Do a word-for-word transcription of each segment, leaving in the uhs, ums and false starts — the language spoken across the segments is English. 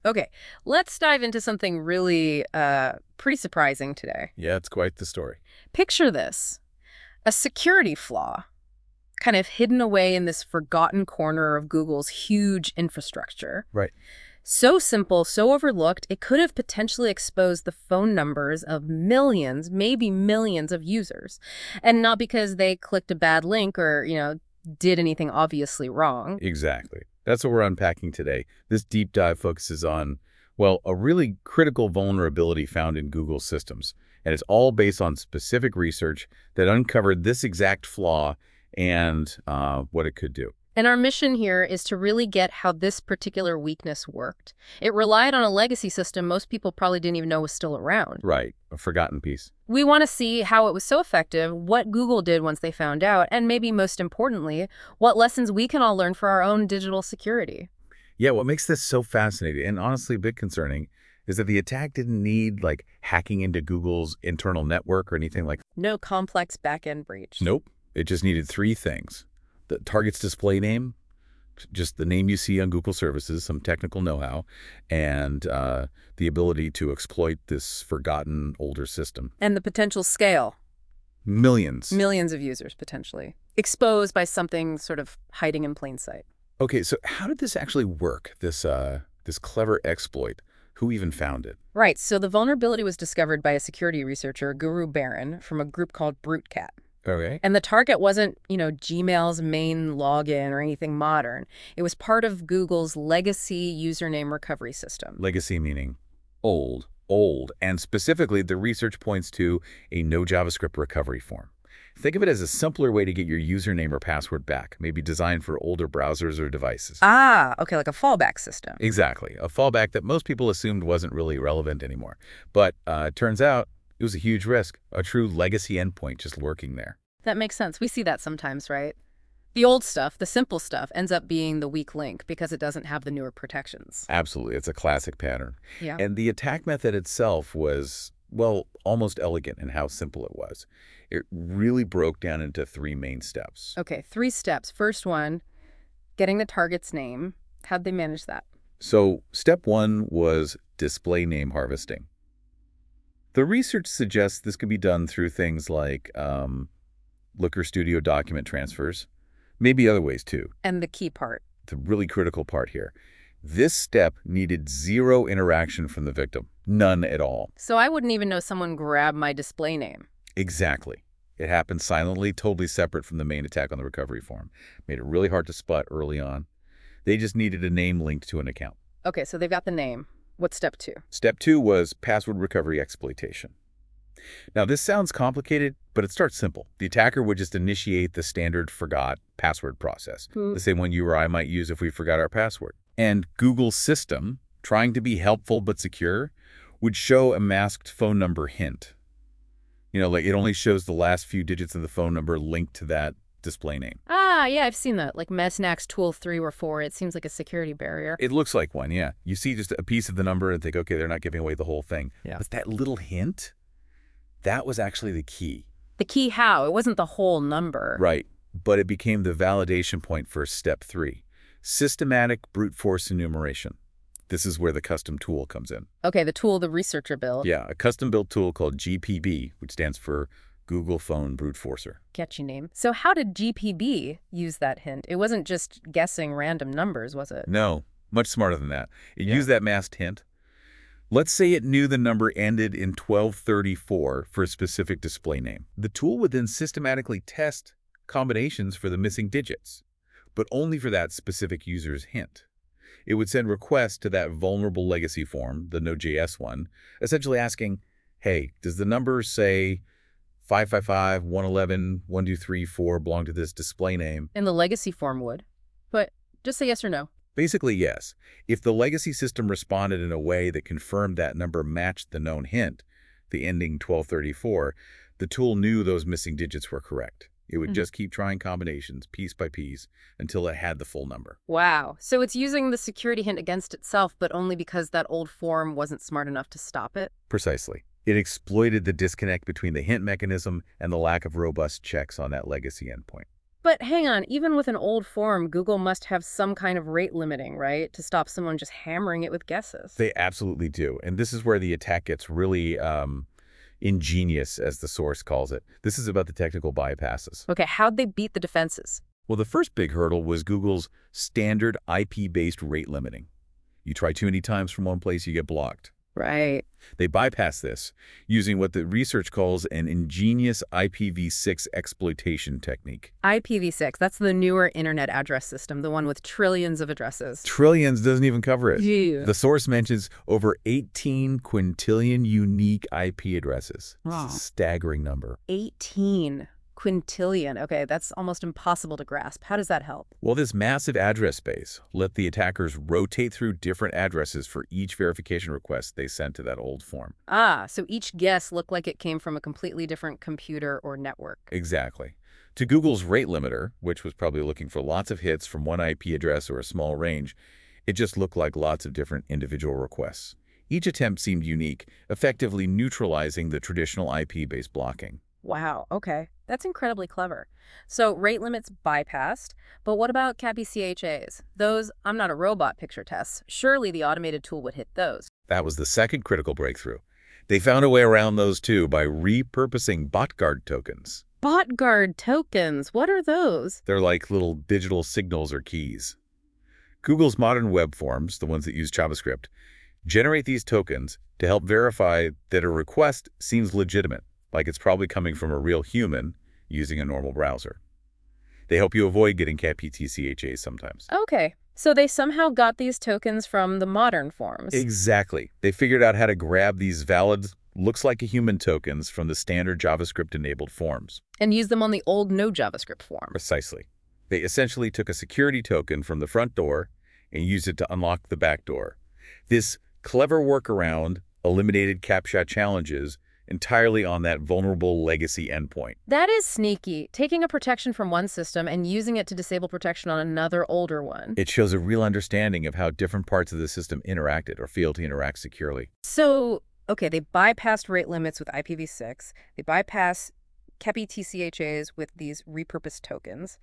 Okay, let's dive into something really uh, pretty surprising today. Yeah, it's quite the story. Picture this. A security flaw, kind of hidden away in this forgotten corner of Google's huge infrastructure. Right. So simple, so overlooked, it could have potentially exposed the phone numbers of millions, maybe millions of users. And not because they clicked a bad link or, you know, did anything obviously wrong. Exactly. That's what we're unpacking today. This deep dive focuses on, well, a really critical vulnerability found in Google's systems. And it's all based on specific research that uncovered this exact flaw and uh, what it could do. And our mission here is to really get how this particular weakness worked. It relied on a legacy system most people probably didn't even know was still around. Right. A forgotten piece. We want to see how it was so effective, what Google did once they found out, and maybe most importantly, what lessons we can all learn for our own digital security. Yeah, what makes this so fascinating and honestly a bit concerning is that the attack didn't need like hacking into Google's internal network or anything like that. No complex back-end breach. Nope. It just needed three things. The target's display name, just the name you see on Google services, some technical know-how, and uh, the ability to exploit this forgotten older system. And the potential scale. Millions. Millions of users, potentially. Exposed by something sort of hiding in plain sight. Okay, so how did this actually work, this, uh, this clever exploit? Who even found it? Right, so the vulnerability was discovered by a security researcher, Guru Baran, from a group called BruteCat. Okay. And the target wasn't, you know, Gmail's main login or anything modern. It was part of Google's legacy username recovery system. Legacy meaning old, old. And specifically, the research points to a no JavaScript recovery form. Think of it as a simpler way to get your username or password back, maybe designed for older browsers or devices. Ah, okay, like a fallback system. Exactly. A fallback that most people assumed wasn't really relevant anymore. But uh, it turns out it was a huge risk, a true legacy endpoint just lurking there. That makes sense. We see that sometimes, right? The old stuff, the simple stuff, ends up being the weak link because it doesn't have the newer protections. Absolutely. It's a classic pattern. Yeah. And the attack method itself was, well, almost elegant in how simple it was. It really broke down into three main steps. Okay, three steps. First one, getting the target's name. How'd they manage that? So step one was display name harvesting. The research suggests this could be done through things like um, Looker Studio document transfers, maybe other ways too. And the key part. The really critical part here. This step needed zero interaction from the victim, none at all. So I wouldn't even know someone grabbed my display name. Exactly. It happened silently, totally separate from the main attack on the recovery form. Made it really hard to spot early on. They just needed a name linked to an account. Okay, so they've got the name. What's step two? Step two was password recovery exploitation. Now, this sounds complicated, but it starts simple. The attacker would just initiate the standard forgot password process, Hmm. the same one you or I might use if we forgot our password. And Google's system, trying to be helpful but secure, would show a masked phone number hint. You know, like it only shows the last few digits of the phone number linked to that display name. Ah, yeah, I've seen that. Like Mesnax Tool three or four. It seems like a security barrier. It looks like one, yeah. You see just a piece of the number and think, okay, they're not giving away the whole thing. Yeah. But that little hint, that was actually the key. The key how? It wasn't the whole number. Right. But it became the validation point for step three, systematic brute force enumeration. This is where the custom tool comes in. Okay, the tool the researcher built. Yeah, a custom-built tool called G P B, which stands for Google Phone Brute Forcer. Catchy name. So how did G P B use that hint? It wasn't just guessing random numbers, was it? No, much smarter than that. It Yeah. used that masked hint. Let's say it knew the number ended in twelve thirty-four for a specific display name. The tool would then systematically test combinations for the missing digits, but only for that specific user's hint. It would send requests to that vulnerable legacy form, the Node.js one, essentially asking, hey, does the number say five five five, one one one, one two three four belong to this display name? And the legacy form would. But just say yes or no. Basically, yes. If the legacy system responded in a way that confirmed that number matched the known hint, the ending twelve thirty-four, the tool knew those missing digits were correct. It would Mhm. just keep trying combinations, piece by piece, until it had the full number. Wow. So it's using the security hint against itself, but only because that old form wasn't smart enough to stop it? Precisely. It exploited the disconnect between the hint mechanism and the lack of robust checks on that legacy endpoint. But hang on, even with an old form, Google must have some kind of rate limiting, right? To stop someone just hammering it with guesses. They absolutely do. And this is where the attack gets really um, ingenious, as the source calls it. This is about the technical bypasses. Okay, how'd they beat the defenses? Well, the first big hurdle was Google's standard I P-based rate limiting. You try too many times from one place, you get blocked. Right. They bypass this using what the research calls an ingenious I P v six exploitation technique. I P v six, that's the newer internet address system, the one with trillions of addresses. Trillions doesn't even cover it. Yeah. The source mentions over eighteen quintillion unique I P addresses. Wow. It's a staggering number. eighteen quintillion. Okay, that's almost impossible to grasp. How does that help? Well, this massive address space let the attackers rotate through different addresses for each verification request they sent to that old form. Ah, so each guess looked like it came from a completely different computer or network. Exactly. To Google's rate limiter, which was probably looking for lots of hits from one I P address or a small range, it just looked like lots of different individual requests. Each attempt seemed unique, effectively neutralizing the traditional I P-based blocking. Wow, okay. That's incredibly clever. So rate limits bypassed, but what about CAPI C H As? Those I'm not a robot picture tests. Surely the automated tool would hit those. That was the second critical breakthrough. They found a way around those too by repurposing BotGuard tokens. BotGuard tokens, what are those? They're like little digital signals or keys. Google's modern web forms, the ones that use JavaScript, generate these tokens to help verify that a request seems legitimate, like it's probably coming from a real human using a normal browser. They help you avoid getting CAPI C H As sometimes. Okay, so they somehow got these tokens from the modern forms. Exactly. They figured out how to grab these valid, looks like a human tokens from the standard JavaScript-enabled forms. And use them on the old no JavaScript form. Precisely. They essentially took a security token from the front door and used it to unlock the back door. This clever workaround eliminated CAPTCHA challenges entirely on that vulnerable legacy endpoint. That is sneaky, taking a protection from one system and using it to disable protection on another older one. It shows a real understanding of how different parts of the system interacted or failed to interact securely. So, okay, they bypassed rate limits with I P v six. They bypass CAPI C H As with these repurposed tokens.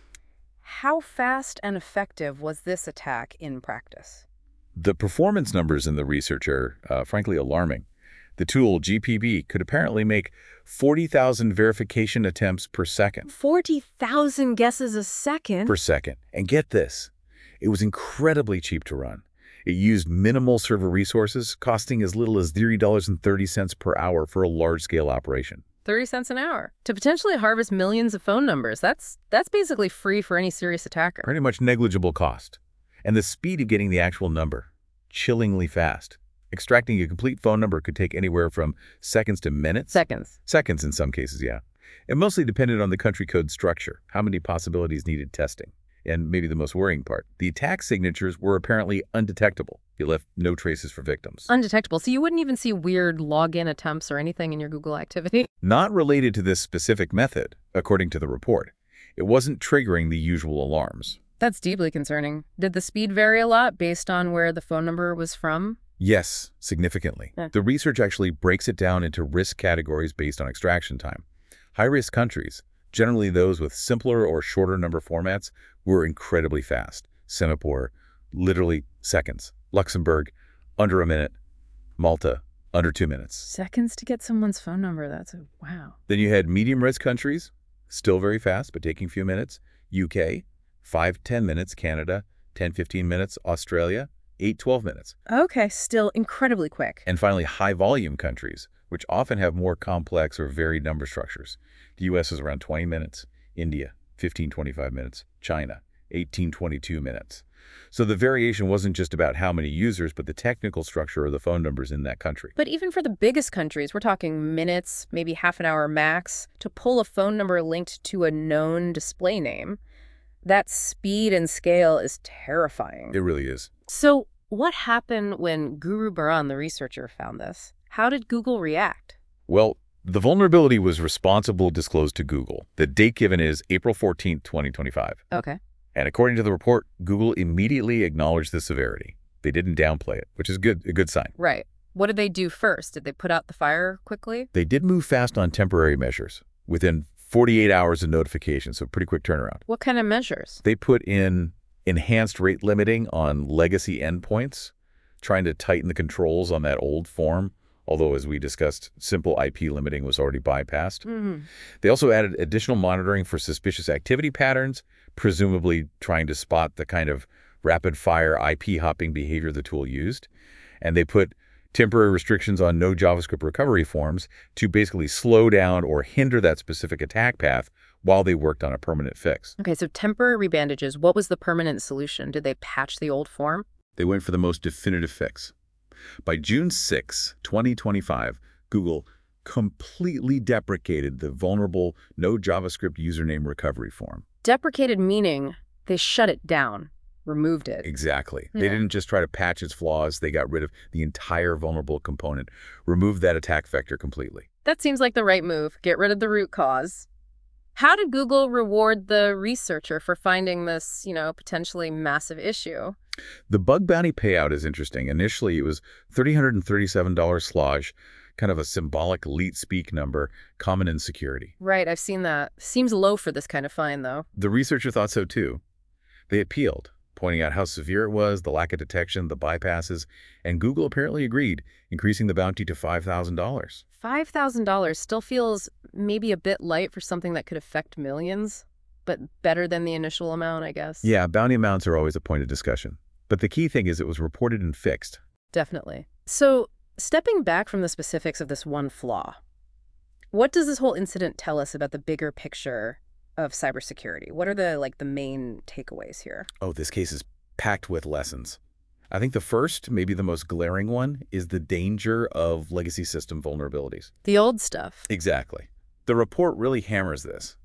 How fast and effective was this attack in practice? The performance numbers in the research are, uh, frankly, alarming. The tool, G P B, could apparently make forty thousand verification attempts per second. forty thousand guesses a second? Per second. And get this, it was incredibly cheap to run. It used minimal server resources, costing as little as three dollars and thirty cents per hour for a large-scale operation. thirty cents an hour. To potentially harvest millions of phone numbers, that's, that's basically free for any serious attacker. Pretty much negligible cost. And the speed of getting the actual number, chillingly fast. Extracting a complete phone number could take anywhere from seconds to minutes. Seconds. Seconds in some cases, yeah. It mostly depended on the country code structure, how many possibilities needed testing. And maybe the most worrying part, the attack signatures were apparently undetectable. You left no traces for victims. Undetectable, so you wouldn't even see weird login attempts or anything in your Google activity? Not related to this specific method, according to the report. It wasn't triggering the usual alarms. That's deeply concerning. Did the speed vary a lot based on where the phone number was from? Yes, significantly. Yeah. The research actually breaks it down into risk categories based on extraction time. High-risk countries, generally those with simpler or shorter number formats, were incredibly fast. Singapore, literally seconds. Luxembourg, under a minute. Malta, under two minutes. Seconds to get someone's phone number, that's a wow. Then you had medium-risk countries, still very fast, but taking a few minutes. U K, five, ten minutes. Canada, ten, fifteen minutes. Australia, eight, twelve minutes. Okay, still incredibly quick. And finally, high-volume countries, which often have more complex or varied number structures. The U S is around twenty minutes. India, fifteen, twenty-five minutes. China, eighteen, twenty-two minutes. So the variation wasn't just about how many users, but the technical structure of the phone numbers in that country. But even for the biggest countries, we're talking minutes, maybe half an hour max, to pull a phone number linked to a known display name. That speed and scale is terrifying. It really is. So what happened when Guru Baran, the researcher, found this? How did Google react? Well, the vulnerability was responsible disclosed to Google. The date given is April fourteenth, twenty twenty-five. Okay. And according to the report, Google immediately acknowledged the severity. They didn't downplay it, which is good, a good sign. Right. What did they do first? Did they put out the fire quickly? They did move fast on temporary measures. Within forty-eight hours of notification, so pretty quick turnaround. What kind of measures? They put in enhanced rate limiting on legacy endpoints, trying to tighten the controls on that old form, although, as we discussed, simple I P limiting was already bypassed. Mm-hmm. They also added additional monitoring for suspicious activity patterns, presumably trying to spot the kind of rapid-fire I P hopping behavior the tool used. And they put temporary restrictions on no JavaScript recovery forms to basically slow down or hinder that specific attack path while they worked on a permanent fix. Okay, so temporary bandages. What was the permanent solution? Did they patch the old form? They went for the most definitive fix. By June sixth, twenty twenty-five, Google completely deprecated the vulnerable no JavaScript username recovery form. Deprecated meaning they shut it down, removed it. Exactly. Yeah. They didn't just try to patch its flaws. They got rid of the entire vulnerable component, removed that attack vector completely. That seems like the right move. Get rid of the root cause. How did Google reward the researcher for finding this, you know, potentially massive issue? The bug bounty payout is interesting. Initially, it was three hundred thirty-seven dollars slosh, kind of a symbolic leet speak number, common in security. Right, I've seen that. Seems low for this kind of fine, though. The researcher thought so too. They appealed, pointing out how severe it was, the lack of detection, the bypasses, and Google apparently agreed, increasing the bounty to five thousand dollars. five thousand dollars still feels maybe a bit light for something that could affect millions, but better than the initial amount, I guess. Yeah, bounty amounts are always a point of discussion. But the key thing is it was reported and fixed. Definitely. So, stepping back from the specifics of this one flaw, what does this whole incident tell us about the bigger picture of cybersecurity? What are the, like, the main takeaways here? Oh, this case is packed with lessons. I think the first, maybe the most glaring one, is the danger of legacy system vulnerabilities. The old stuff. Exactly. The report really hammers this.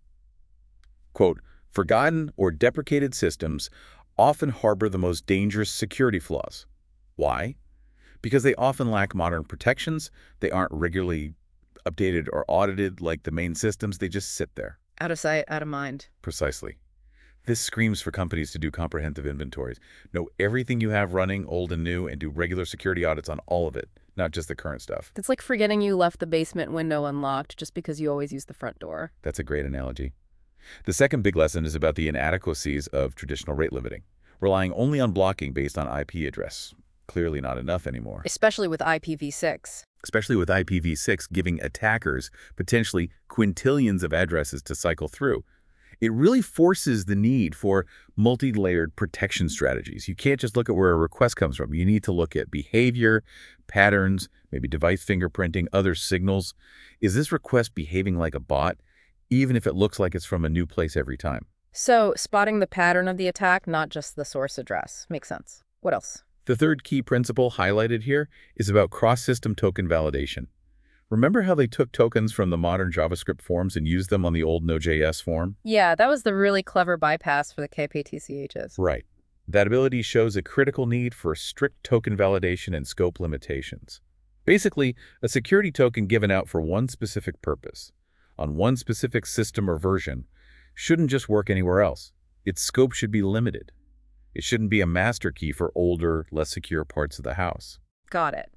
Quote, forgotten or deprecated systems often harbor the most dangerous security flaws. Why? Because they often lack modern protections, they aren't regularly updated or audited like the main systems, they just sit there. Out of sight, out of mind. Precisely. This screams for companies to do comprehensive inventories. Know everything you have running, old and new, and do regular security audits on all of it, not just the current stuff. It's like forgetting you left the basement window unlocked just because you always use the front door. That's a great analogy. The second big lesson is about the inadequacies of traditional rate limiting, relying only on blocking based on I P address. Clearly not enough anymore. Especially with I P v six. Especially with I P v six giving attackers potentially quintillions of addresses to cycle through. It really forces the need for multi-layered protection strategies. You can't just look at where a request comes from. You need to look at behavior, patterns, maybe device fingerprinting, other signals. Is this request behaving like a bot, even if it looks like it's from a new place every time? So, spotting the pattern of the attack, not just the source address. Makes sense. What else? The third key principle highlighted here is about cross-system token validation. Remember how they took tokens from the modern JavaScript forms and used them on the old Node.js form? Yeah, that was the really clever bypass for the K P T C Hs. Right. That ability shows a critical need for strict token validation and scope limitations. Basically, a security token given out for one specific purpose, on one specific system or version, shouldn't just work anywhere else. Its scope should be limited. It shouldn't be a master key for older, less secure parts of the house. Got it.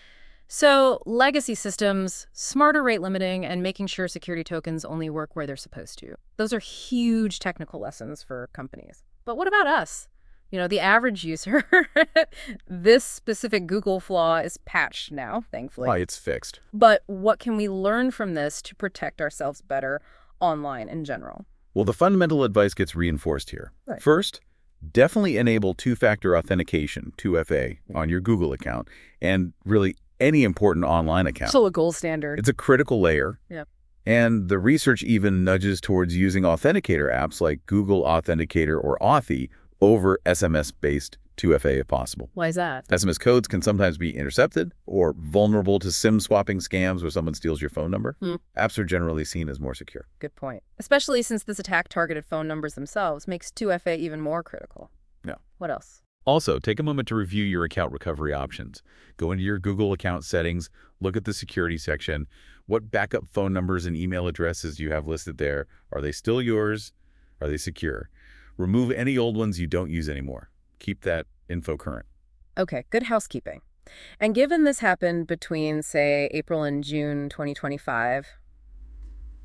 So, legacy systems, smarter rate limiting, and making sure security tokens only work where they're supposed to. Those are huge technical lessons for companies. But what about us? You know, the average user. This specific Google flaw is patched now, thankfully. Oh, it's fixed. But what can we learn from this to protect ourselves better online in general? Well, the fundamental advice gets reinforced here. Right. First, definitely enable two-factor authentication, two F A, on your Google account, and really any important online account. Still a gold standard. It's a critical layer. Yeah. And the research even nudges towards using authenticator apps like Google Authenticator or Authy over S M S-based two F A if possible. Why is that? S M S codes can sometimes be intercepted or vulnerable to SIM swapping scams where someone steals your phone number. Hmm. Apps are generally seen as more secure. Good point. Especially since this attack targeted phone numbers themselves, makes two F A even more critical. Yeah. What else? Also, take a moment to review your account recovery options. Go into your Google account settings, look at the security section. What backup phone numbers and email addresses do you have listed there? Are they still yours? Are they secure? Remove any old ones you don't use anymore. Keep that info current. Okay, good housekeeping. And given this happened between, say, April and June twenty twenty-five,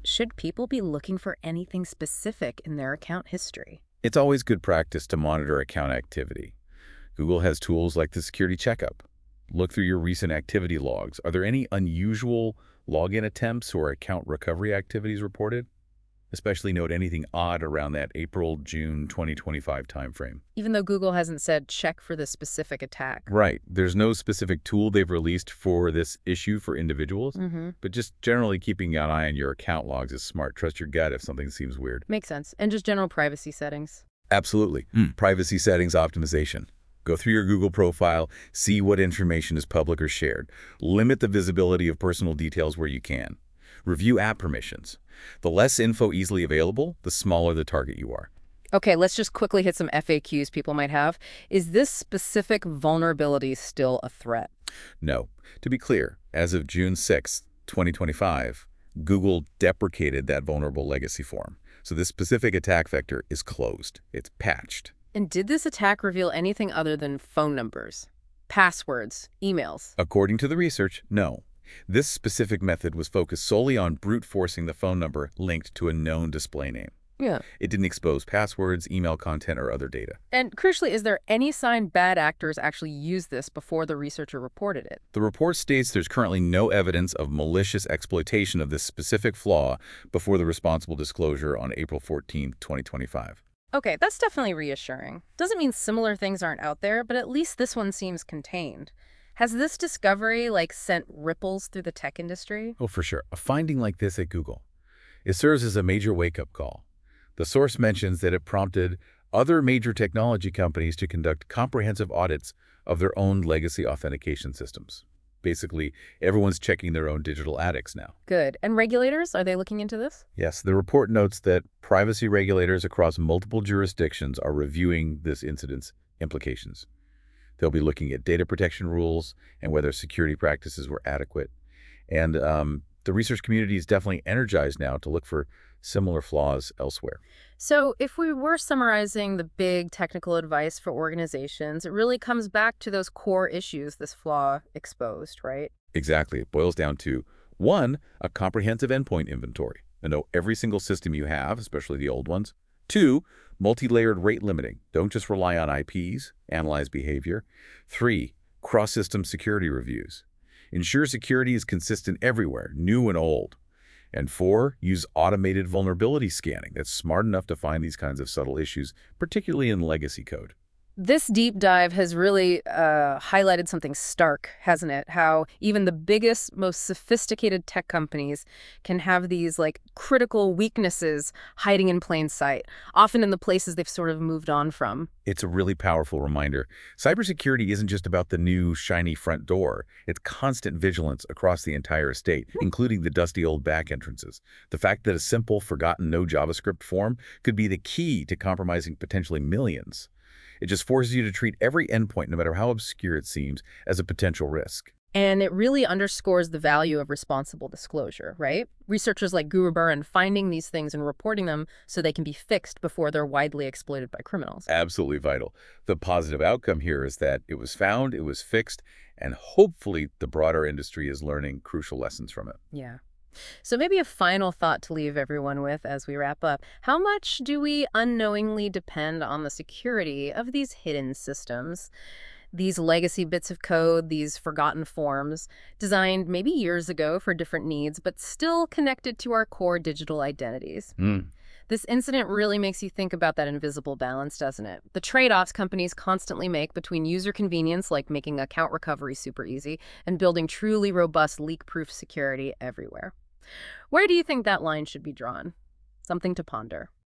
should people be looking for anything specific in their account history? It's always good practice to monitor account activity. Google has tools like the Security Checkup. Look through your recent activity logs. Are there any unusual login attempts or account recovery activities reported? Especially note anything odd around that April June twenty twenty-five timeframe. Even though Google hasn't said check for the specific attack. Right. There's no specific tool they've released for this issue for individuals, Mm-hmm. but just generally keeping an eye on your account logs is smart. Trust your gut if something seems weird. Makes sense. And just general privacy settings. Absolutely. Mm. Privacy settings optimization. Go through your Google profile, see what information is public or shared. Limit the visibility of personal details where you can. Review app permissions. The less info easily available, the smaller the target you are. Okay, let's just quickly hit some F A Qs people might have. Is this specific vulnerability still a threat? No. To be clear, as of June sixth, twenty twenty-five, Google deprecated that vulnerable legacy form. So this specific attack vector is closed. It's patched. And did this attack reveal anything other than phone numbers, passwords, emails? According to the research, no. This specific method was focused solely on brute forcing the phone number linked to a known display name. Yeah. It didn't expose passwords, email content, or other data. And crucially, is there any sign bad actors actually used this before the researcher reported it? The report states there's currently no evidence of malicious exploitation of this specific flaw before the responsible disclosure on April fourteenth, twenty twenty-five. Okay, that's definitely reassuring. Doesn't mean similar things aren't out there, but at least this one seems contained. Has this discovery, like, sent ripples through the tech industry? Oh, for sure. A finding like this at Google. It serves as a major wake-up call. The source mentions that it prompted other major technology companies to conduct comprehensive audits of their own legacy authentication systems. Basically, everyone's checking their own digital attics now. Good. And regulators, are they looking into this? Yes, the report notes that privacy regulators across multiple jurisdictions are reviewing this incident's implications. They'll be looking at data protection rules and whether security practices were adequate. And um, the research community is definitely energized now to look for similar flaws elsewhere. So if we were summarizing the big technical advice for organizations, it really comes back to those core issues this flaw exposed, right? Exactly. It boils down to, one, a comprehensive endpoint inventory. To know every single system you have, especially the old ones. Two, multi-layered rate limiting. Don't just rely on I Ps. Analyze behavior. Three, cross-system security reviews. Ensure security is consistent everywhere, new and old. And four, use automated vulnerability scanning that's smart enough to find these kinds of subtle issues, particularly in legacy code. This deep dive has really uh, highlighted something stark, hasn't it? How even the biggest, most sophisticated tech companies can have these, like, critical weaknesses hiding in plain sight, often in the places they've sort of moved on from. It's a really powerful reminder. Cybersecurity isn't just about the new, shiny front door. It's constant vigilance across the entire estate, including the dusty old back entrances. The fact that a simple, forgotten no JavaScript form could be the key to compromising potentially millions. It just forces you to treat every endpoint, no matter how obscure it seems, as a potential risk. And it really underscores the value of responsible disclosure, right? Researchers like Guru Baran finding these things and reporting them so they can be fixed before they're widely exploited by criminals. Absolutely vital. The positive outcome here is that it was found, it was fixed, and hopefully the broader industry is learning crucial lessons from it. Yeah. So maybe a final thought to leave everyone with as we wrap up. How much do we unknowingly depend on the security of these hidden systems? These legacy bits of code, these forgotten forms, designed maybe years ago for different needs, but still connected to our core digital identities. Mm. This incident really makes you think about that invisible balance, doesn't it? The trade-offs companies constantly make between user convenience, like making account recovery super easy, and building truly robust leak-proof security everywhere. Where do you think that line should be drawn? Something to ponder.